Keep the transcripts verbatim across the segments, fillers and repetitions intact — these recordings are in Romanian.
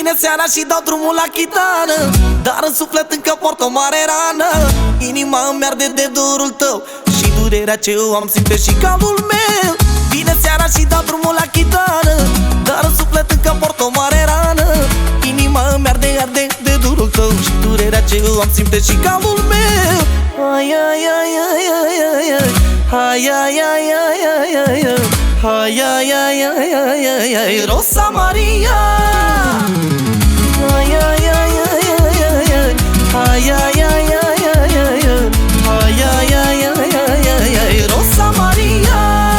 Vine seara și dau drumul la chitară, dar în suflet încă port o mare rană. Inima îmi arde de dorul tău și durerea ce o am simte și calul meu. Vine seara și dau drumul la chitară, dar în suflet încă port o mare rană. Inima îmi arde, arde de dorul tău și durerea ce o am simte și calul meu. Ai, ai, ai, ai, ai, ai, ai. Ai, ai, ai, ai, ai, ai, ai. Ai, ai, ai, ai, ai, ai, ai. Rosa Maria. Ai, ai, ai, ai, ai, ai, ai. Ai, ai, ai, ai, ai, ai, ai. Ai, ai, ai, ai, ai, ai, ai. Rosa Maria.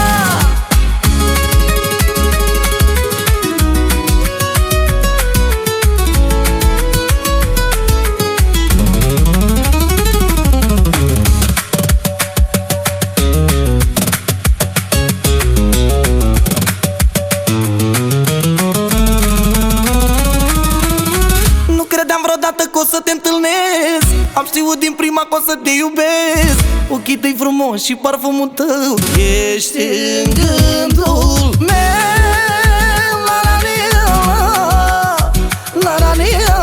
Vreodată că o să te întâlnesc, am știut din prima că o să te iubesc. Ochii tăi frumos și parfumul tău ești în gândul meu. La la la la la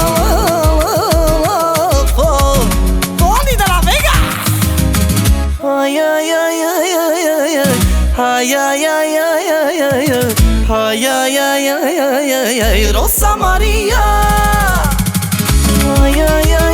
Tony de la Vegas. Ai, ai, ai, ai, ai, ai, ai. Ai, ai, ai, ai, ai, ai, ai. Ai, ai, ai, ai, ai, ai, ai. Rosa Maria. Ai, ai, ai.